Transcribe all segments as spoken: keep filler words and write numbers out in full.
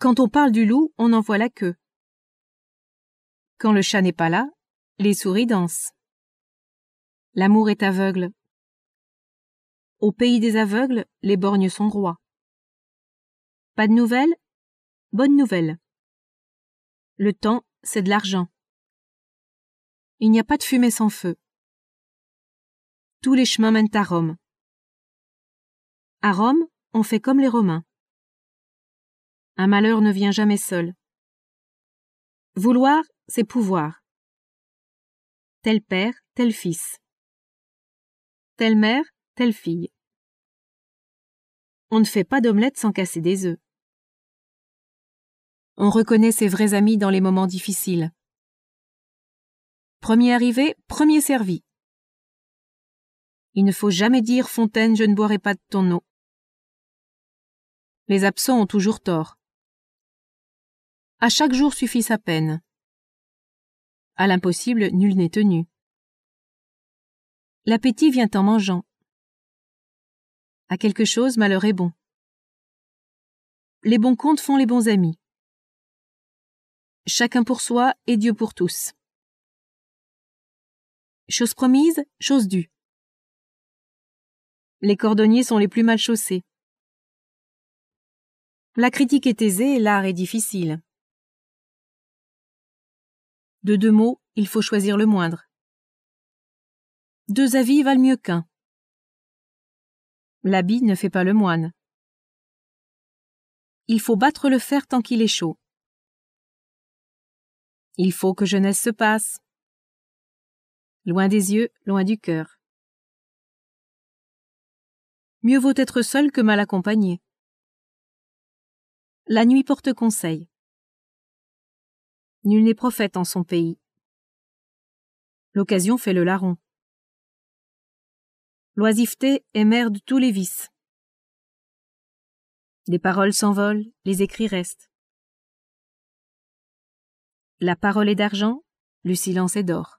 Quand on parle du loup, on en voit la queue. Quand le chat n'est pas là, les souris dansent. L'amour est aveugle. Au pays des aveugles, les borgnes sont rois. Pas de nouvelles? Bonne nouvelle. Le temps, c'est de l'argent. Il n'y a pas de fumée sans feu. Tous les chemins mènent à Rome. À Rome, on fait comme les Romains. Un malheur ne vient jamais seul. Vouloir, c'est pouvoir. Tel père, tel fils. Telle mère, telle fille. On ne fait pas d'omelette sans casser des œufs. On reconnaît ses vrais amis dans les moments difficiles. Premier arrivé, premier servi. Il ne faut jamais dire « Fontaine, je ne boirai pas de ton eau ». Les absents ont toujours tort. À chaque jour suffit sa peine. À l'impossible, nul n'est tenu. L'appétit vient en mangeant. À quelque chose, malheur est bon. Les bons comptes font les bons amis. Chacun pour soi et Dieu pour tous. Chose promise, chose due. Les cordonniers sont les plus mal chaussés. La critique est aisée et l'art est difficile. De deux mots, il faut choisir le moindre. Deux avis valent mieux qu'un. L'habit ne fait pas le moine. Il faut battre le fer tant qu'il est chaud. Il faut que jeunesse se passe. Loin des yeux, loin du cœur. Mieux vaut être seul que mal accompagné. La nuit porte conseil. Nul n'est prophète en son pays. L'occasion fait le larron. L'oisiveté est mère de tous les vices. Les paroles s'envolent, les écrits restent. La parole est d'argent, le silence est d'or.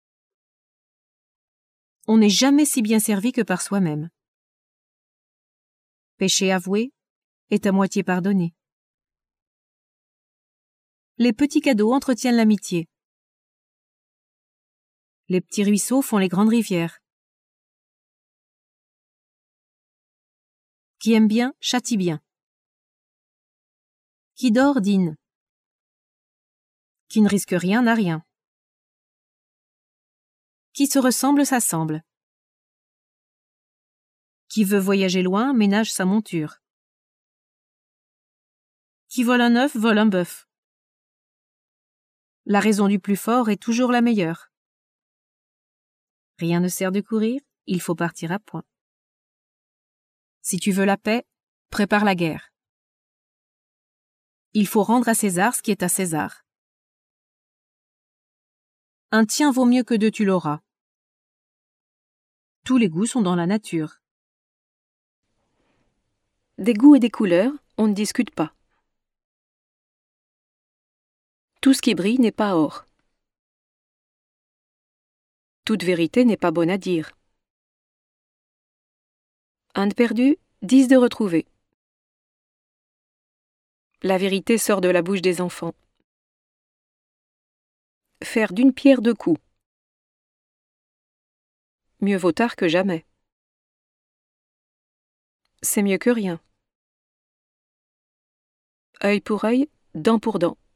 On n'est jamais si bien servi que par soi-même. Péché avoué est à moitié pardonné. Les petits cadeaux entretiennent l'amitié. Les petits ruisseaux font les grandes rivières. Qui aime bien, châtie bien. Qui dort, dîne. Qui ne risque rien, n'a rien. Qui se ressemble, s'assemble. Qui veut voyager loin, ménage sa monture. Qui vole un œuf, vole un bœuf. La raison du plus fort est toujours la meilleure. Rien ne sert de courir, il faut partir à point. Si tu veux la paix, prépare la guerre. Il faut rendre à César ce qui est à César. Un tien vaut mieux que deux tu l'auras. Tous les goûts sont dans la nature. Des goûts et des couleurs, on ne discute pas. Tout ce qui brille n'est pas or. Toute vérité n'est pas bonne à dire. Un de perdu, dix de retrouvé. La vérité sort de la bouche des enfants. Faire d'une pierre deux coups. Mieux vaut tard que jamais. C'est mieux que rien. Œil pour œil, dent pour dent.